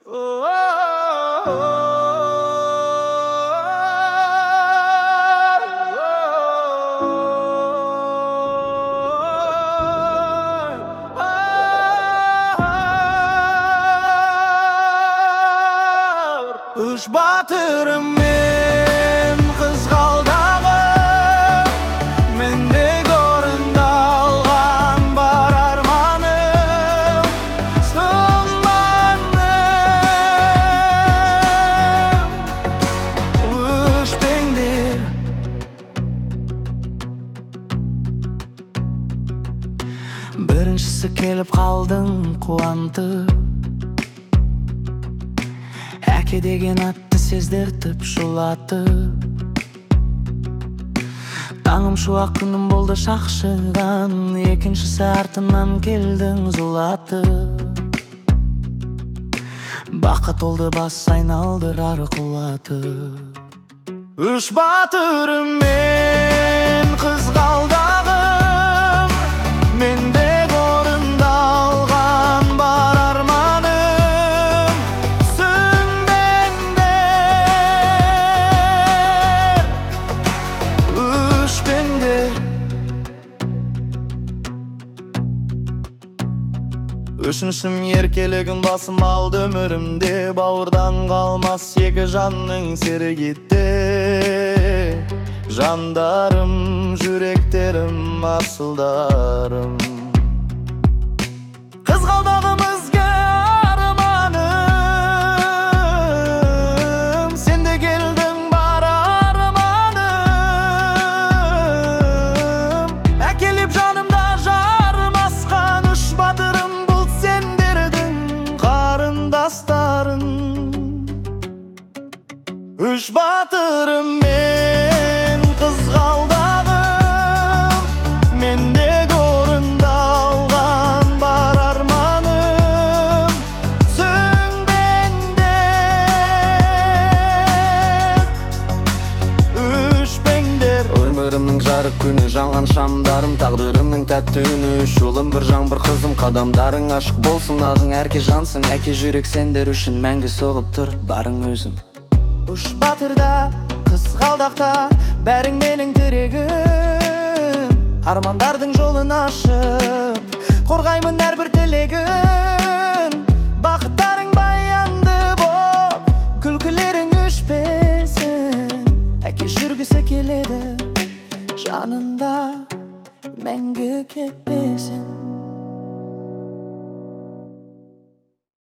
Үш батырым мен қызғалдағым, мендегі орындалған бар арманым, сыңбаным өшпеңдер. Біріншісі келіп қалдың қуантып, әке деген атты сездіртіп шулатып. Таңым шуақ күнім болды шақшыған, екіншісі артынан келдің зулатып. Баққа толды бас айналдырар құлатып. Үш батырым мен қызғалдағым, мендегі орындалған бар арманым, сөнбеңдер, өшпеңдер. Үшіншім еркелігін басым алды өмірімде, бауырдан қалмас екі жанның сергетте. Жандарым, жүректерім, асылдарым. Қызғалдағым ізгі арманым, сен де келдің бар арманым. Әкеліп жанымда жармасқан үш батырым, бұл сендердің қарындастарың. Үш батырым мен қызғалдағым, мендегі орындалған бар арманым, сөнбеңдер, өшпеңдер. Өмірімнің жарық күні, жанған шамдарым, тағдырымның тәтті үні. Үш ұлым, бір жан, бір қызым, қадамдарың ашық болсын. Ағың әрке жансың, әке жүрек сендер үшін мәңгі соғып тұр, барың өзім. Үш батырда, қызғалдақта, бәрің менің тірегім. Армандардың жолын ашып, қорғаймын әрбір тілегім.